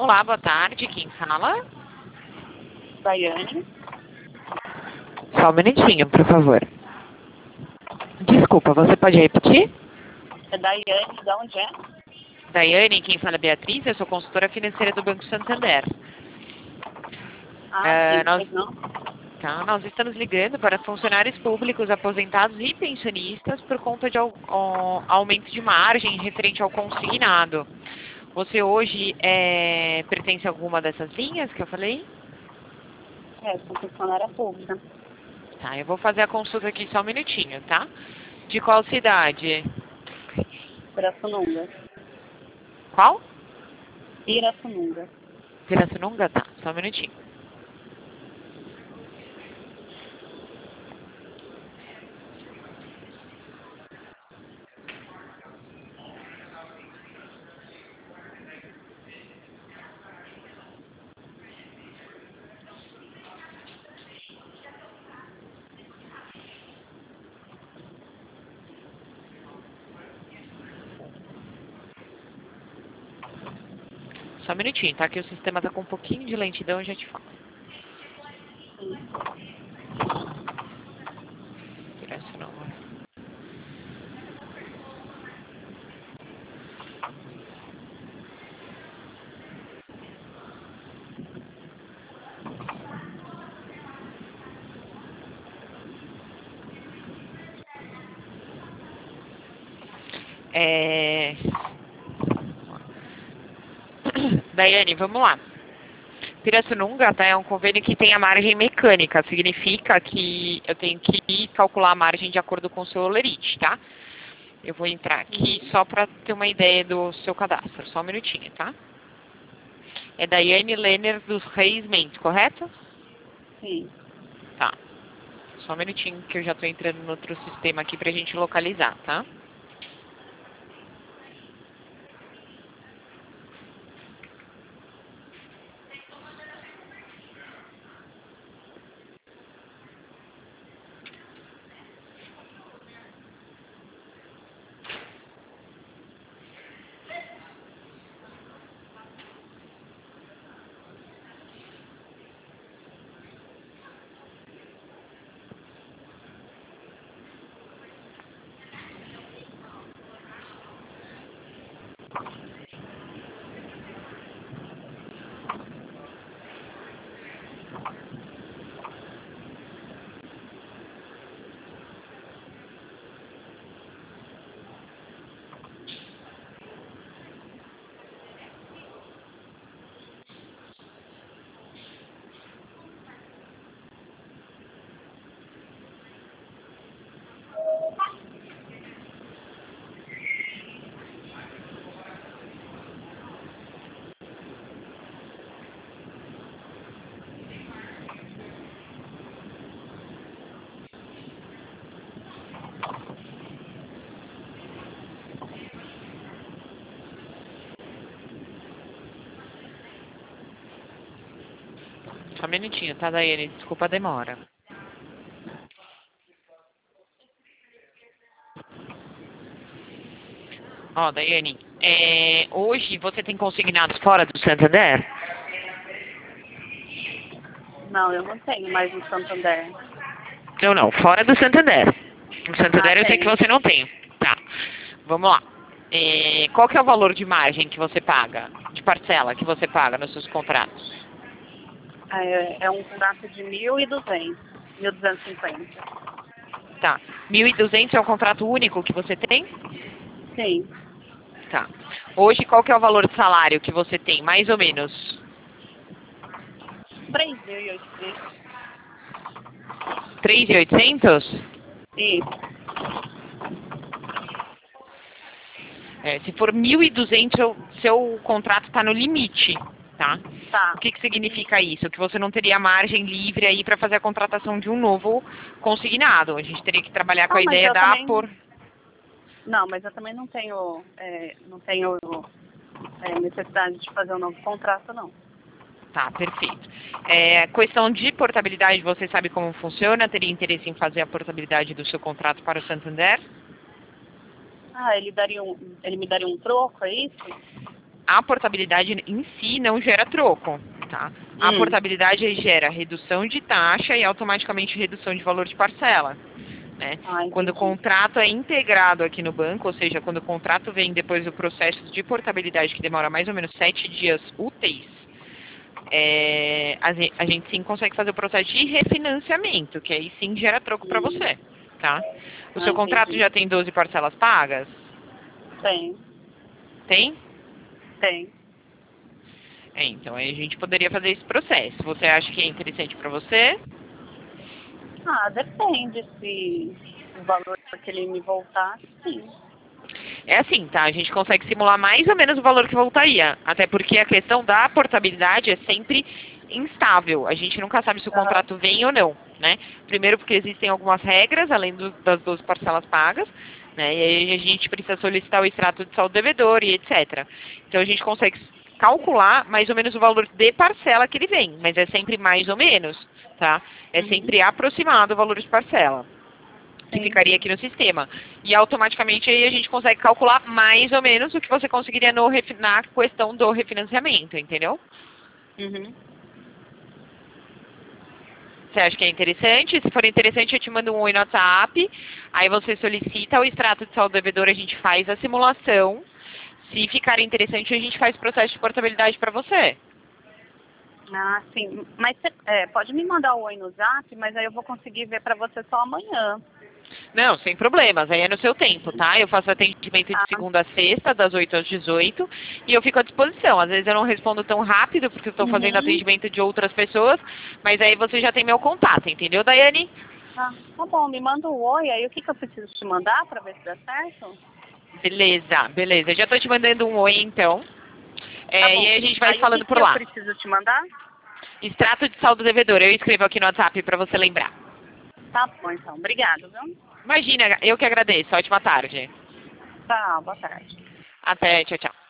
Olá, boa tarde. Quem fala? Daiane. Só um minutinho, por favor. Desculpa, você pode repetir? É Daiane, de onde é? Daiane, quem fala é Beatriz, eu sou consultora financeira do Banco Santander. Sim, Nós, pois não? nós estamos ligando para funcionários públicos, aposentados e pensionistas por conta de aumento de margem referente ao consignado. Você hoje pertence a alguma dessas linhas que eu falei? Sou funcionária pública. Tá, eu vou fazer a consulta aqui só um minutinho, tá? De qual cidade? Pirassununga. Qual? Pirassununga. Pirassununga? Tá, só um minutinho. Só um minutinho, tá? Que o sistema tá com um pouquinho de lentidão, eu já te falo. Pirassununga. Daiane, vamos lá. Pirassununga, tá, é um convênio que tem a margem mecânica. Significa que eu tenho que calcular a margem de acordo com o seu olerite, tá? Eu vou entrar aqui só para ter uma ideia do seu cadastro. Só um minutinho, tá? É Daiane Lenner dos Reis Mendes, correto? Sim. Tá. Só um minutinho que eu já tô entrando no outro sistema aqui pra gente localizar, tá? Só um minutinho, tá, Daiane? Desculpa a demora. Ó, Daiane, hoje você tem consignados fora do Santander? Não, eu não tenho mais no Santander. Não, fora do Santander. No Santander eu sei que Tenho. você não tem. Tá, vamos lá. Qual que é o valor de margem que você paga, de parcela que você paga nos seus contratos? É um contrato de 1.200. 1.250. Tá, 1.200 é um contrato único que você tem? Sim. Tá. Hoje qual que é o valor de salário que você tem, mais ou menos? 3.800. 3.800? Isso. Se for 1.200, seu contrato está no limite, tá? Tá. O que significa isso? Que você não teria margem livre aí para fazer a contratação de um novo consignado. A gente teria que trabalhar com a ideia da Não, mas eu também não tenho, necessidade de fazer um novo contrato, não. Tá, perfeito. Questão de portabilidade, você sabe como funciona? Teria interesse em fazer a portabilidade do seu contrato para o Santander? Ele me daria um troco, é isso? a portabilidade em si não gera troco, tá? A portabilidade gera redução de taxa e automaticamente redução de valor de parcela, né? Quando o contrato é integrado aqui no banco, ou seja, quando o contrato vem depois do processo de portabilidade, que demora mais ou menos 7 dias úteis, a gente sim consegue fazer o processo de refinanciamento, que aí sim gera troco para você, tá? O seu contrato já tem 12 parcelas pagas? Tem. Tem? Tem. Então aí a gente poderia fazer esse processo. Você acha que é interessante para você? Depende se o valor que ele me voltar, sim. É assim, tá? A gente consegue simular mais ou menos o valor que voltaria. Até porque a questão da portabilidade é sempre instável. A gente nunca sabe se o contrato vem ou não, né? Primeiro porque existem algumas regras, além das 12 parcelas pagas, né? E aí a gente precisa solicitar o extrato de saldo devedor e etc. Então a gente consegue calcular mais ou menos o valor de parcela que ele vem, mas é sempre mais ou menos, tá? É sempre aproximado o valor de parcela que ficaria aqui no sistema. E automaticamente aí a gente consegue calcular mais ou menos o que você conseguiria na questão do refinanciamento, entendeu? Você acha que é interessante? Se for interessante, eu te mando um oi no WhatsApp, aí você solicita o extrato de saldo devedor, a gente faz a simulação. Se ficar interessante, a gente faz o processo de portabilidade para você. Sim. Mas pode me mandar o oi no Zap, mas aí eu vou conseguir ver para você só amanhã. Não, sem problemas, aí é no seu tempo, tá? Eu faço atendimento de segunda a sexta, das 8 às 18, e eu fico à disposição. Às vezes eu não respondo tão rápido, porque eu estou fazendo atendimento de outras pessoas, mas aí você já tem meu contato, entendeu, Daiane? Tá bom, me manda o oi, aí o que eu preciso te mandar para ver se dá certo? Beleza. Já estou te mandando um oi, então. Tá bom. E aí a gente vai Aí, falando o que por lá. eu preciso te mandar? Extrato de saldo devedor, eu escrevo aqui no WhatsApp para você lembrar. Tá bom, então. Obrigada, viu? Imagina, eu que agradeço. Ótima tarde. Tá, boa tarde. Até, tchau, tchau.